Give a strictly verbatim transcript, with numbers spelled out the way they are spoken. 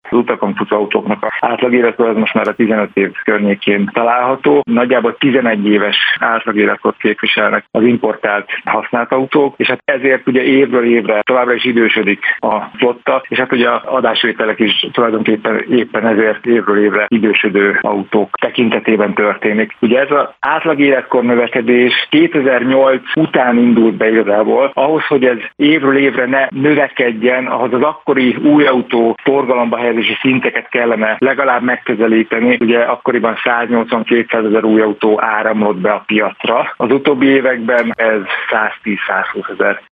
Az utakon futó autóknak az átlagéletkor az most már a tizenöt év környékén található. Nagyjából tizenegy éves átlagéletkort képviselnek az importált használt autók, és hát ezért ugye évről évre továbbra is idősödik a flotta, és hát ugye az adásvételek is tulajdonképpen éppen ezért évről évre idősödő autók tekintetében történik. Ugye ez az átlagéletkor növekedés kétezer-nyolc után indult be igazából, ahhoz, hogy ez évről évre ne növekedjen, ahhoz az akkori új autó forgalomba helyezési szinteket kellene legalább megközelíteni. Ugye akkoriban száznyolcvan-kétszázezer új autó áramlott be a piacra. Az utóbbi években ez száztíz-százhúszezer